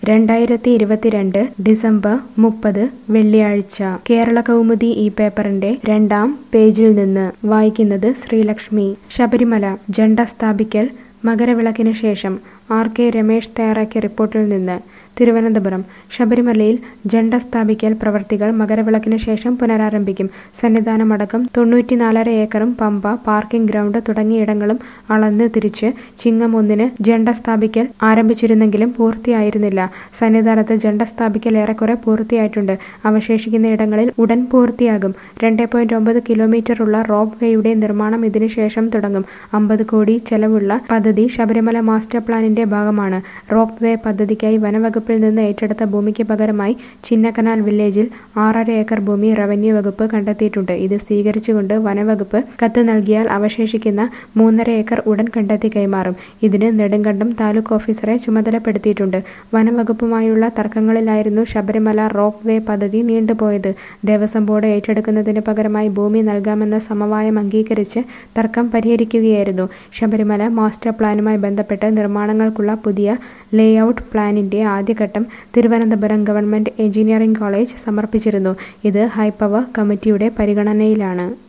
2022 December 30 വെള്ളിയാഴ്ച കേരള കൗമുദി ഈ പേപ്പറിന്റെ 2-ാം പേജിൽ നിന്ന് വായിക്കുന്നത് ശ്രീലക്ഷ്മി. ശബരിമല ജണ്ട സ്ഥാപിക്കൽ മകരവിളക്കിന് ശേഷം R.K. രമേശ് തയ്യാറാക്കിയ റിപ്പോർട്ടിൽ നിന്ന്. തിരുവനന്തപുരം. ശബരിമലയിൽ ജണ്ട സ്ഥാപിക്കൽ പ്രവൃത്തികൾ മകരവിളക്കിന് ശേഷം പുനരാരംഭിക്കും. സന്നിധാനമടക്കം 94.5 ഏക്കറും പമ്പ, പാർക്കിംഗ് ഗ്രൗണ്ട് തുടങ്ങിയിടങ്ങളും അളന്ന് തിരിച്ച് ചിങ്ങം 1-ന് ജണ്ട സ്ഥാപിക്കൽ ആരംഭിച്ചിരുന്നെങ്കിലും പൂർത്തിയായിരുന്നില്ല. സന്നിധാനത്ത് ജണ്ട സ്ഥാപിക്കൽ ഏറെക്കുറെ പൂർത്തിയായിട്ടുണ്ട്. അവശേഷിക്കുന്ന ഇടങ്ങളിൽ ഉടൻ പൂർത്തിയാകും. 2.9 കിലോമീറ്ററുള്ള റോപ്പ് വേയുടെ നിർമ്മാണം ഇതിനുശേഷം തുടങ്ങും. 50 കോടി ചെലവുള്ള പദ്ധതി ശബരിമല മാസ്റ്റർ പ്ലാനിന്റെ ഭാഗമാണ്. റോപ്പ് വേ പദ്ധതിക്കായി വനവകുപ്പിൽ നിന്ന് ഏറ്റെടുത്ത ഭൂമിക്ക് പകരമായി ചിന്നക്കനാൽ വില്ലേജിൽ 6.5 ഏക്കർ ഭൂമി റവന്യൂ വകുപ്പ് കണ്ടെത്തിയിട്ടുണ്ട്. ഇത് സ്വീകരിച്ചുകൊണ്ട് വനവകുപ്പ് കത്ത് നൽകിയാൽ അവശേഷിക്കുന്ന 3.5 ഏക്കർ ഉടൻ കണ്ടെത്തി കൈമാറും. ഇതിന് നെടുങ്കണ്ടം താലൂക്ക് ഓഫീസറെ ചുമതലപ്പെടുത്തിയിട്ടുണ്ട്. വനവകുപ്പുമായുള്ള തർക്കങ്ങളിലായിരുന്നു ശബരിമല റോപ്പ് വേ പദ്ധതി നീണ്ടുപോയത്. ദേവസ്വം ബോർഡ് ഏറ്റെടുക്കുന്നതിന് പകരമായി ഭൂമി നൽകാമെന്ന സമവായം അംഗീകരിച്ച് തർക്കം പരിഹരിക്കുകയായിരുന്നു. ശബരിമല മാസ്റ്റർ പ്ലാനുമായി ബന്ധപ്പെട്ട് നിർമ്മാണങ്ങൾക്കുള്ള പുതിയ ലേഔട്ട് പ്ലാനിന്റെ ആദ്യഘട്ടം തിരുവനന്തപുരം ഗവൺമെന്റ് എഞ്ചിനീയറിംഗ് കോളേജ് സമർപ്പിച്ചിരുന്നു. ഇത് ഹൈപവർ കമ്മിറ്റിയുടെ പരിഗണനയിലാണ്.